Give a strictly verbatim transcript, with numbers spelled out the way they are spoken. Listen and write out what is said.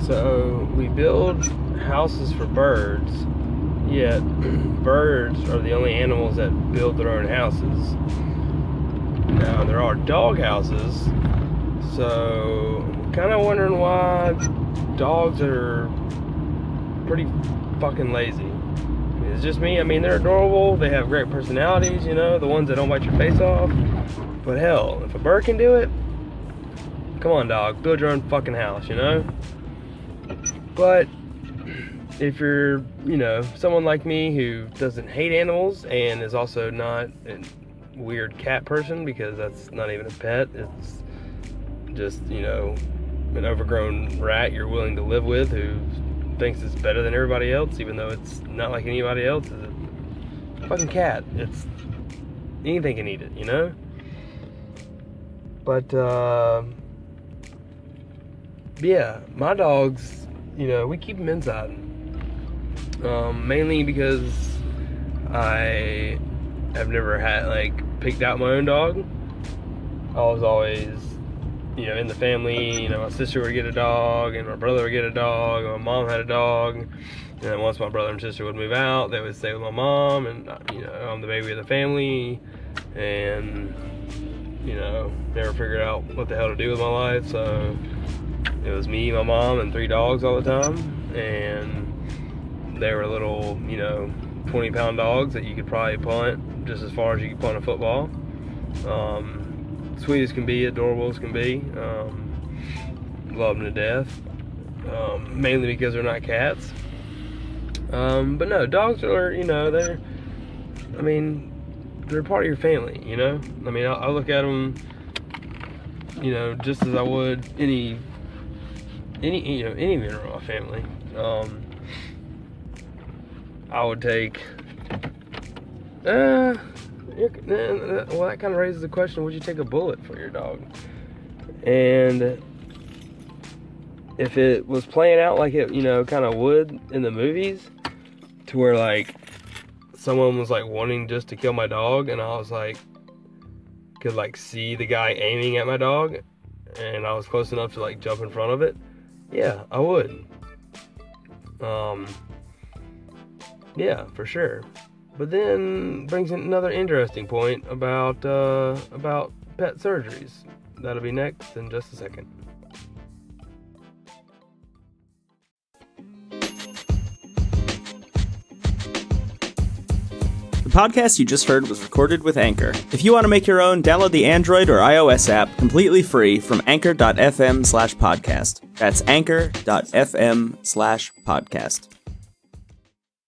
So we build houses for birds, yet birds are the only animals that build their own houses. Now there are dog houses, so I'm kind of wondering why dogs are pretty fucking lazy. It's just me. I mean, they're adorable. They have great personalities, you know, the ones that don't bite your face off. But hell, if a bird can do it, come on, dog, build your own fucking house, you know? But if you're, you know, someone like me who doesn't hate animals and is also not a weird cat person, because that's not even a pet, it's just, you know, an overgrown rat you're willing to live with who thinks it's better than everybody else, even though it's not like anybody else. It's a fucking cat. It's anything can eat it, you know? But uh yeah, my dogs, you know, we keep them inside. Um, mainly because I have never had, like, picked out my own dog. I was always, you know, in the family, you know, my sister would get a dog, and my brother would get a dog, and my mom had a dog. And then once my brother and sister would move out, they would stay with my mom, and, you know, I'm the baby of the family, and, you know, never figured out what the hell to do with my life, so it was me, my mom, and three dogs all the time, and they were little, you know, twenty pound dogs that you could probably punt just as far as you could punt a football. Um, sweet as can be, adorable as can be. Um, love them to death. Um, mainly because they're not cats. Um, but no, dogs are, you know, they're, I mean, they're part of your family, you know? I mean, I, I look at them, you know, just as I would any, any, you know, any member of my family. Um, I would take, uh, well, that kind of raises the question, would you take a bullet for your dog? And if it was playing out like it, you know, kind of would in the movies, to where, like, someone was, like, wanting just to kill my dog, and I was, like, could, like, see the guy aiming at my dog, and I was close enough to, like, jump in front of it, yeah, I would. Um, yeah, for sure. But then brings in another interesting point about uh, about pet surgeries. That'll be next in just a second. The podcast you just heard was recorded with Anchor. If you want to make your own, download the Android or iOS app completely free from anchor.fm slash podcast. That's anchor.fm slash podcast.